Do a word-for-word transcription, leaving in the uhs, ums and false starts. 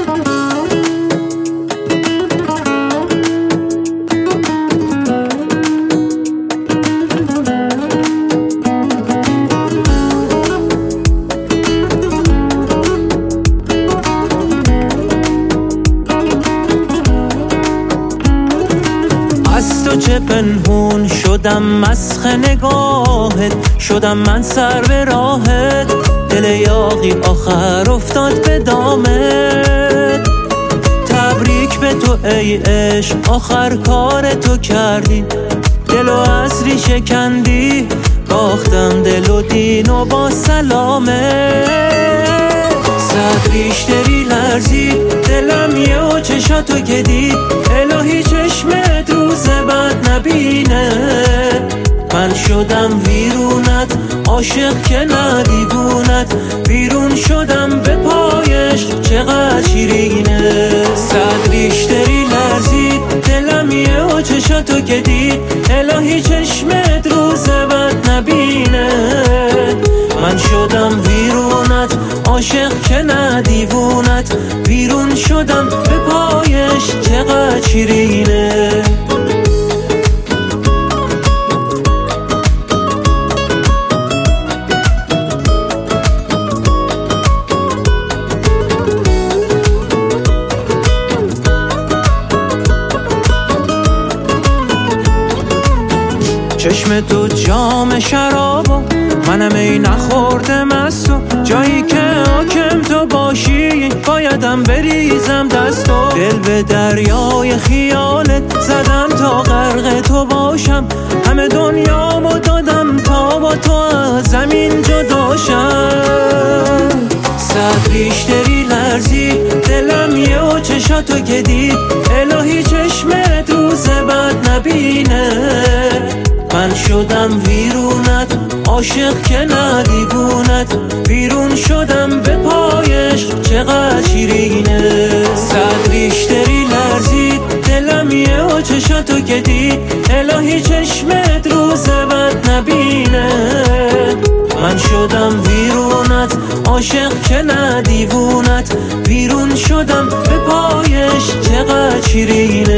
چه پنهون شدم مسخ نگاهت، شدم من سر به راهت، دل یاغی آخر افتاد به دامت. تبریک به تو ای عشق، آخر کار تو کردی، دل و عصری شکندی، باختم دل و دین و با سلامت. صد ریشتری لرزید دلم یه و چشاتو که دید، الهی چشمت روز بعد نبینه. من شدم ویرونت، عاشق که نه دیوونت، بیرون شدم به پایش چقدر شیرینه. صد ریشتری لرزید دلم یه و چشاتو که دید، الهی چشمت روز بعد نبینه. من شدم ویرونت، عاشق که نه دیوونت، بیرون شدم به پایش چقدر شیرینه. چشم تو جام شرابو، منم ای نخورده مستو، جایی که حاکم تو باشی بایدم بریزم دستو. دل به دریای خیالت زدم تا غرق تو باشم، همه دنیامو دادم تا با تو از زمین جداشم. صد ریشتری لرزید دلم یه و چشاتو که دید، الهی چشمت روز بعد نبینه. من شدم ویرونت، عاشق که نه دیوونت، بیرون شدم به پایش چقدر شیرینه. صد ریشتری لرزید دلم یه و چشاتو که دید، الهی چشمت روز بعد نبینه. من شدم ویرونت، عاشق که نه دیوونت، بیرون شدم به پایش چقدر شیرینه.